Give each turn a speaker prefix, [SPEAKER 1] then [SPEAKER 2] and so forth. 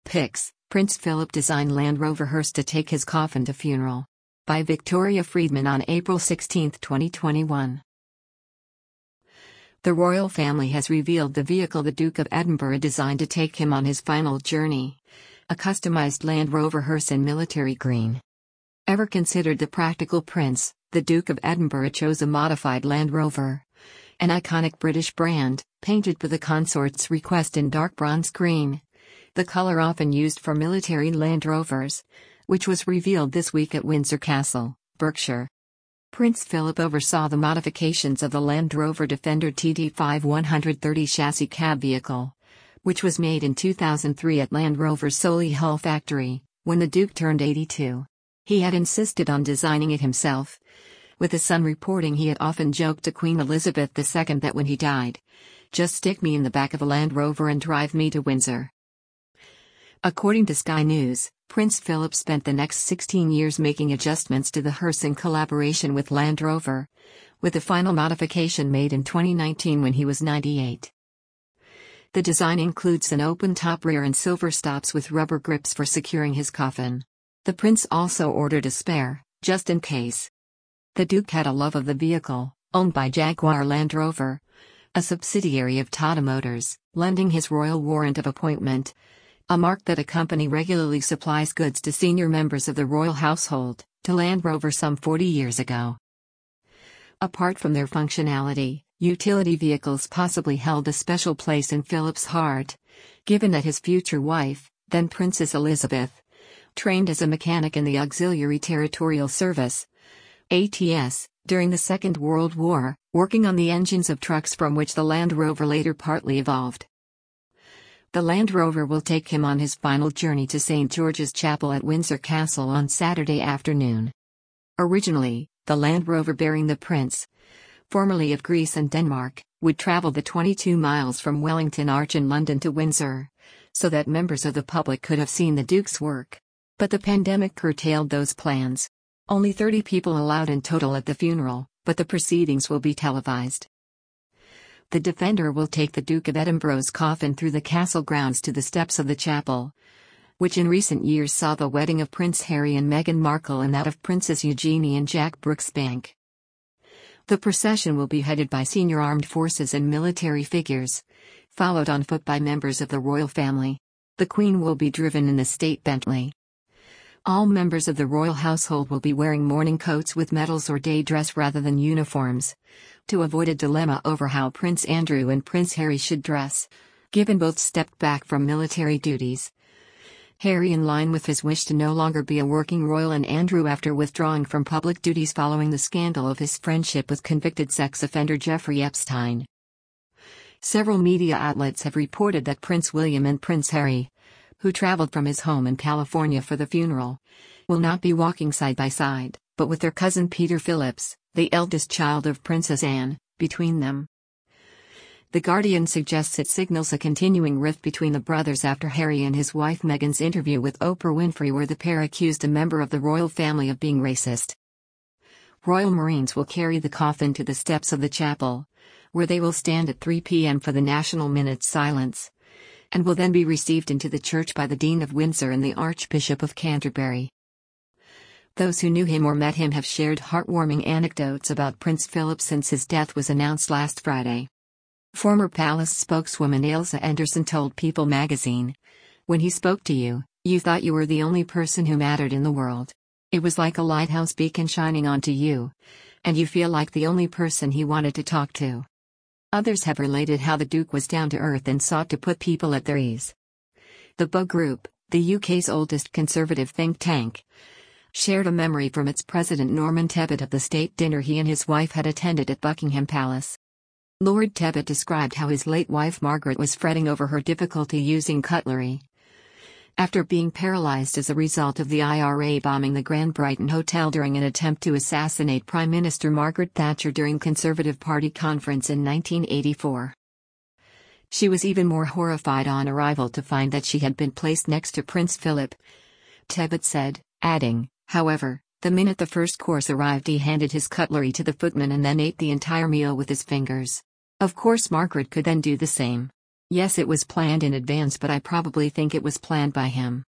[SPEAKER 1] Pics, Prince Philip designed Land Rover hearse to take his coffin to funeral. By Victoria Friedman on April 16, 2021. The royal family has revealed the vehicle the Duke of Edinburgh designed to take him on his final journey. A customized Land Rover hearse in military green. Ever considered the practical prince, the Duke of Edinburgh chose a modified Land Rover. An iconic British brand, painted per the consort's request in dark bronze green. The color often used for military Land Rovers, which was revealed this week at Windsor Castle, Berkshire. Prince Philip oversaw the modifications of the Land Rover Defender TD5 130 chassis cab vehicle, which was made in 2003 at Land Rover's Solihull factory, when the Duke turned 82. He had insisted on designing it himself. With his son reporting, he had often joked to Queen Elizabeth II that when he died, "Just stick me in the back of a Land Rover and drive me to Windsor." According to Sky News, Prince Philip spent the next 16 years making adjustments to the hearse in collaboration with Land Rover, with the final modification made in 2019 when he was 98. The design includes an open-top rear and silver stops with rubber grips for securing his coffin. The prince also ordered a spare, just in case. The Duke had a love of the vehicle, owned by Jaguar Land Rover, a subsidiary of Tata Motors, lending his royal warrant of appointment, a mark that a company regularly supplies goods to senior members of the royal household, to Land Rover some 40 years ago. Apart from their functionality, utility vehicles possibly held a special place in Philip's heart, given that his future wife, then Princess Elizabeth, trained as a mechanic in the Auxiliary Territorial Service, ATS, during the Second World War, working on the engines of trucks from which the Land Rover later partly evolved. The Land Rover will take him on his final journey to St. George's Chapel at Windsor Castle on Saturday afternoon. Originally, the Land Rover bearing the Prince, formerly of Greece and Denmark, would travel the 22 miles from Wellington Arch in London to Windsor, so that members of the public could have seen the Duke's work. But the pandemic curtailed those plans. Only 30 people allowed in total at the funeral, but the proceedings will be televised. The Defender will take the Duke of Edinburgh's coffin through the castle grounds to the steps of the chapel, which in recent years saw the wedding of Prince Harry and Meghan Markle and that of Princess Eugenie and Jack Brooksbank. The procession will be headed by senior armed forces and military figures, followed on foot by members of the royal family. The Queen will be driven in the state Bentley. All members of the royal household will be wearing mourning coats with medals or day dress rather than uniforms, to avoid a dilemma over how Prince Andrew and Prince Harry should dress, given both stepped back from military duties. Harry, in line with his wish to no longer be a working royal, and Andrew after withdrawing from public duties following the scandal of his friendship with convicted sex offender Jeffrey Epstein. Several media outlets have reported that Prince William and Prince Harry, who traveled from his home in California for the funeral, will not be walking side by side, but with their cousin Peter Phillips, the eldest child of Princess Anne, between them. The Guardian suggests it signals a continuing rift between the brothers after Harry and his wife Meghan's interview with Oprah Winfrey, where the pair accused a member of the royal family of being racist. Royal Marines will carry the coffin to the steps of the chapel, where they will stand at 3 p.m. for the national minute's silence, and will then be received into the church by the Dean of Windsor and the Archbishop of Canterbury. Those who knew him or met him have shared heartwarming anecdotes about Prince Philip since his death was announced last Friday. Former palace spokeswoman Ailsa Anderson told People magazine, "When he spoke to you, you thought you were the only person who mattered in the world. It was like a lighthouse beacon shining onto you, and you feel like the only person he wanted to talk to." Others have related how the Duke was down to earth and sought to put people at their ease. The Bug Group, the UK's oldest conservative think tank, shared a memory from its president Norman Tebbit of the state dinner he and his wife had attended at Buckingham Palace. Lord Tebbit described how his late wife Margaret was fretting over her difficulty using cutlery after being paralyzed as a result of the IRA bombing the Grand Brighton Hotel during an attempt to assassinate Prime Minister Margaret Thatcher during Conservative Party conference in 1984. She was even more horrified on arrival to find that she had been placed next to Prince Philip, Tebbit said, adding, "However, the minute the first course arrived he handed his cutlery to the footman and then ate the entire meal with his fingers. Of course Margaret could then do the same." Yes, it was planned in advance, but I probably think it was planned by him.